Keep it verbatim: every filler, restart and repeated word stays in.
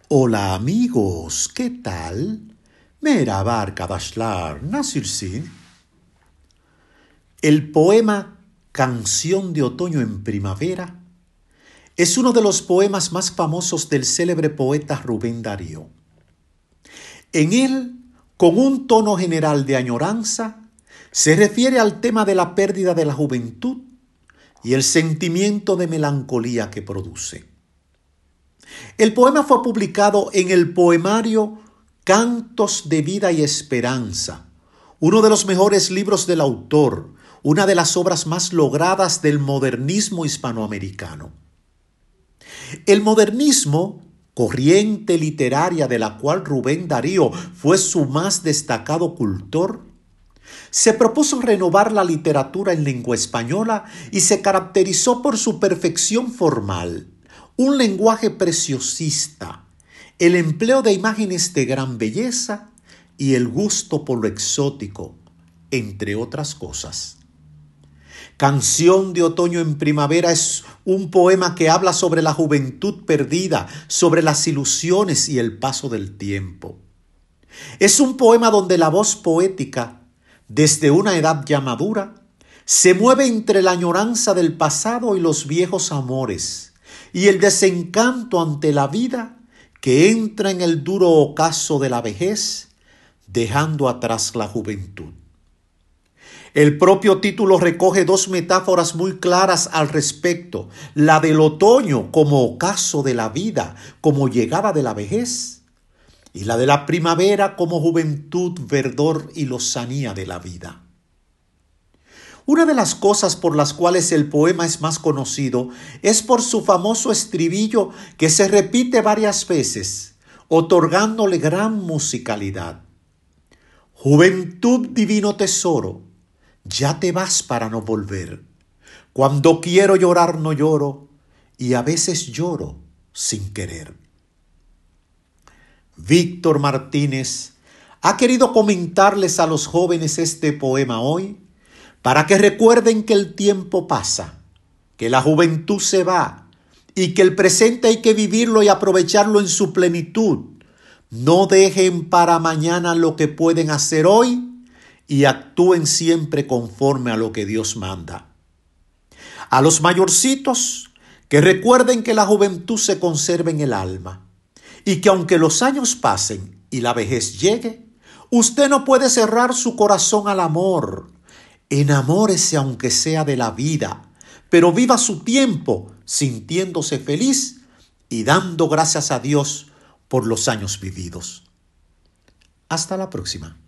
Hola amigos, ¿qué tal? Merhaba arkadaşlar, nasılsın? El poema Canción de Otoño en Primavera es uno de los poemas más famosos del célebre poeta Rubén Darío. En él, con un tono general de añoranza, se refiere al tema de la pérdida de la juventud y el sentimiento de melancolía que produce. El poema fue publicado en el poemario Cantos de Vida y Esperanza, uno de los mejores libros del autor, una de las obras más logradas del modernismo hispanoamericano. El modernismo, corriente literaria de la cual Rubén Darío fue su más destacado cultor, se propuso renovar la literatura en lengua española y se caracterizó por su perfección formal, un lenguaje preciosista, el empleo de imágenes de gran belleza y el gusto por lo exótico, entre otras cosas. Canción de Otoño en Primavera es un poema que habla sobre la juventud perdida, sobre las ilusiones y el paso del tiempo. Es un poema donde la voz poética, desde una edad ya madura, se mueve entre la añoranza del pasado y los viejos amores, y el desencanto ante la vida que entra en el duro ocaso de la vejez, dejando atrás la juventud. El propio título recoge dos metáforas muy claras al respecto, la del otoño como ocaso de la vida, como llegada de la vejez, y la de la primavera como juventud, verdor y lozanía de la vida. Una de las cosas por las cuales el poema es más conocido es por su famoso estribillo que se repite varias veces, otorgándole gran musicalidad. Juventud, divino tesoro, ya te vas para no volver. Cuando quiero llorar no lloro y a veces lloro sin querer. Víctor Martínez ha querido comentarles a los jóvenes este poema hoy para que recuerden que el tiempo pasa, que la juventud se va y que el presente hay que vivirlo y aprovecharlo en su plenitud. No dejen para mañana lo que pueden hacer hoy y actúen siempre conforme a lo que Dios manda. A los mayorcitos, que recuerden que la juventud se conserva en el alma y que aunque los años pasen y la vejez llegue, usted no puede cerrar su corazón al amor. Enamórese aunque sea de la vida, pero viva su tiempo sintiéndose feliz y dando gracias a Dios por los años vividos. Hasta la próxima.